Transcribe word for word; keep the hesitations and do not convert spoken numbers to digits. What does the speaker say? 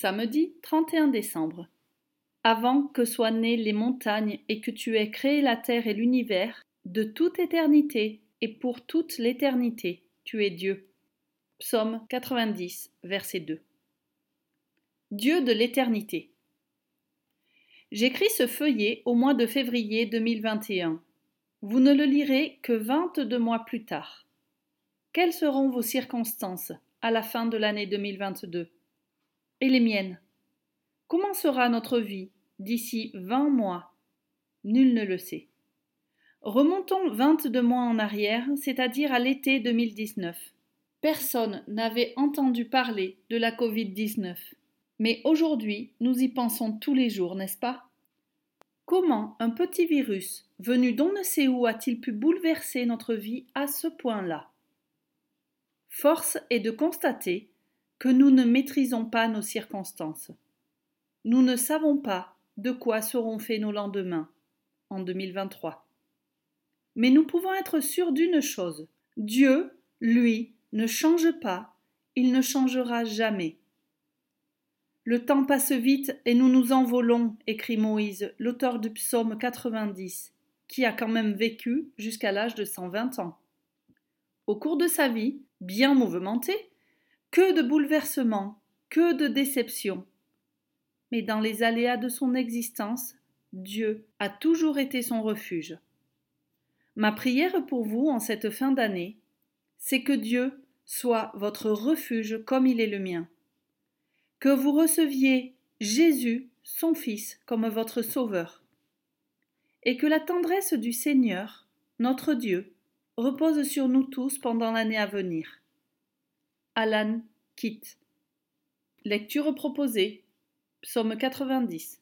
Samedi trente et un décembre. Avant que soient nées les montagnes et que tu aies créé la terre et l'univers, de toute éternité et pour toute l'éternité, tu es Dieu. Psaume quatre-vingt-dix, verset deux. Dieu de l'éternité. J'écris ce feuillet au mois de février deux mille vingt et un. Vous ne le lirez que vingt-deux mois plus tard. Quelles seront vos circonstances à la fin de l'année deux mille vingt-deux? Et les miennes? Comment sera notre vie d'ici vingt mois? Nul ne le sait. Remontons vingt-deux mois en arrière, c'est-à-dire à l'été deux mille dix-neuf. Personne n'avait entendu parler de la covid dix-neuf. Mais aujourd'hui, nous y pensons tous les jours, n'est-ce pas? Comment un petit virus, venu d'on ne sait où, a-t-il pu bouleverser notre vie à ce point-là? Force est de constater que nous ne maîtrisons pas nos circonstances. Nous ne savons pas de quoi seront faits nos lendemains en deux mille vingt-trois. Mais nous pouvons être sûrs d'une chose, Dieu, lui, ne change pas, il ne changera jamais. Le temps passe vite et nous nous envolons, écrit Moïse, l'auteur du psaume quatre-vingt-dix, qui a quand même vécu jusqu'à l'âge de cent vingt ans. Au cours de sa vie, bien mouvementée, que de bouleversements, que de déceptions. Mais dans les aléas de son existence, Dieu a toujours été son refuge. Ma prière pour vous en cette fin d'année, c'est que Dieu soit votre refuge comme il est le mien. Que vous receviez Jésus, son Fils, comme votre Sauveur. Et que la tendresse du Seigneur, notre Dieu, repose sur nous tous pendant l'année à venir. Alan Kitt. Lecture proposée. Psaume quatre-vingt-dix.